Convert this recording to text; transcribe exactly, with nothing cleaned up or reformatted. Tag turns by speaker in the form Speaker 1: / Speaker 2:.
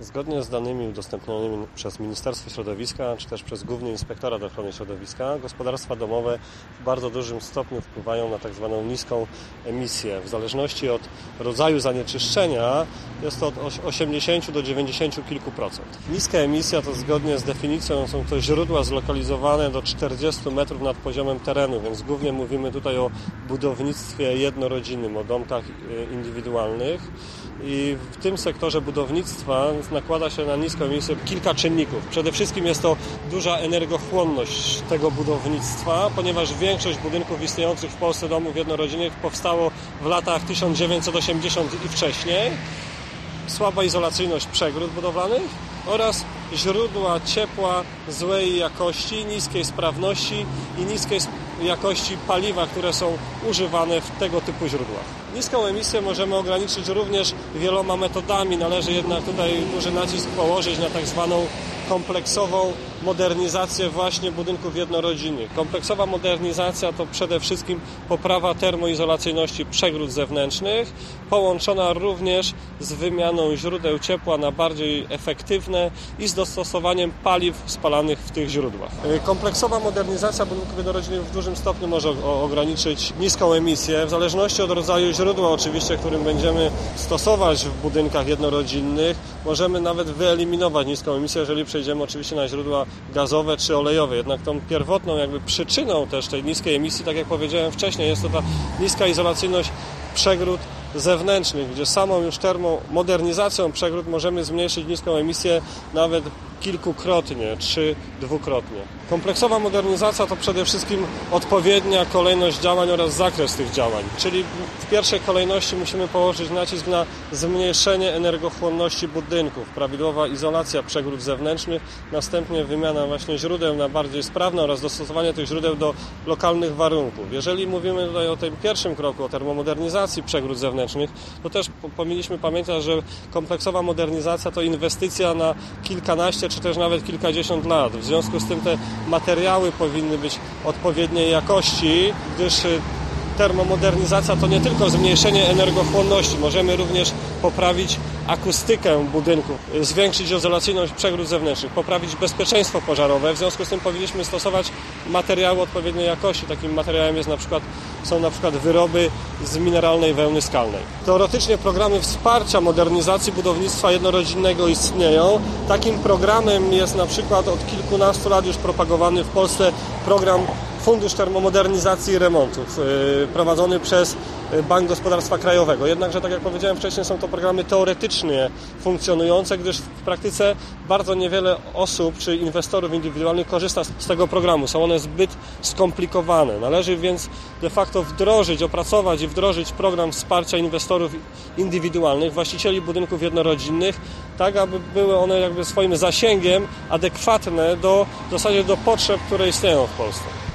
Speaker 1: Zgodnie z danymi udostępnionymi przez Ministerstwo Środowiska, czy też przez Główny Inspektorat Ochrony Środowiska, gospodarstwa domowe w bardzo dużym stopniu wpływają na tak zwaną niską emisję. W zależności od rodzaju zanieczyszczenia jest to od osiemdziesięciu do dziewięćdziesięciu kilku procent. Niska emisja to zgodnie z definicją są to źródła zlokalizowane do czterdziestu metrów nad poziomem terenu, więc głównie mówimy tutaj o budownictwie jednorodzinnym, o domkach indywidualnych. I w tym sektorze budownictwa nakłada się na niską emisję kilka czynników. Przede wszystkim jest to duża energochłonność tego budownictwa, ponieważ większość budynków istniejących w Polsce domów jednorodzinnych powstało w latach tysiąc dziewięćset osiemdziesiątych i wcześniej. Słaba izolacyjność przegród budowlanych oraz źródła ciepła złej jakości, niskiej sprawności i niskiej jakości paliwa, które są używane w tego typu źródłach. Niską emisję możemy ograniczyć również wieloma metodami. Należy jednak tutaj duży nacisk położyć na tak zwaną kompleksową modernizację właśnie budynków jednorodzinnych. Kompleksowa modernizacja to przede wszystkim poprawa termoizolacyjności przegród zewnętrznych, połączona również z wymianą źródeł ciepła na bardziej efektywne i z dostosowaniem paliw spalanych w tych źródłach. Kompleksowa modernizacja budynków jednorodzinnych w dużym stopniu może ograniczyć niską emisję, w zależności od rodzaju źródła oczywiście, którym będziemy stosować w budynkach jednorodzinnych. Możemy nawet wyeliminować niską emisję, jeżeli przejdziemy oczywiście na źródła gazowe czy olejowe. Jednak tą pierwotną jakby przyczyną też tej niskiej emisji, tak jak powiedziałem wcześniej, jest to ta niska izolacyjność przegród zewnętrznych, gdzie samą już termomodernizacją przegród możemy zmniejszyć niską emisję nawet kilkukrotnie czy dwukrotnie. Kompleksowa modernizacja to przede wszystkim odpowiednia kolejność działań oraz zakres tych działań, czyli w pierwszej kolejności musimy położyć nacisk na zmniejszenie energochłonności budynków, prawidłowa izolacja przegród zewnętrznych, następnie wymiana właśnie źródeł na bardziej sprawne oraz dostosowanie tych źródeł do lokalnych warunków. Jeżeli mówimy tutaj o tym pierwszym kroku, o termomodernizacji przegród zewnętrznych, to też powinniśmy pamiętać, że kompleksowa modernizacja to inwestycja na kilkanaście czy też nawet kilkadziesiąt lat. W związku z tym te materiały powinny być odpowiedniej jakości, gdyż termomodernizacja to nie tylko zmniejszenie energochłonności. Możemy również poprawić akustykę budynku, zwiększyć izolacyjność przegród zewnętrznych, poprawić bezpieczeństwo pożarowe. W związku z tym powinniśmy stosować materiały odpowiedniej jakości. Takim materiałem jest na przykład, są na przykład wyroby z mineralnej wełny skalnej. Teoretycznie programy wsparcia modernizacji budownictwa jednorodzinnego istnieją. Takim programem jest na przykład od kilkunastu lat już propagowany w Polsce program Fundusz Termomodernizacji i Remontów, prowadzony przez Bank Gospodarstwa Krajowego. Jednakże, tak jak powiedziałem wcześniej, są to programy teoretycznie funkcjonujące, gdyż w praktyce bardzo niewiele osób czy inwestorów indywidualnych korzysta z tego programu. Są one zbyt skomplikowane. Należy więc de facto wdrożyć, opracować i wdrożyć program wsparcia inwestorów indywidualnych, właścicieli budynków jednorodzinnych, tak aby były one jakby swoim zasięgiem adekwatne do, w zasadzie do potrzeb, które istnieją w Polsce.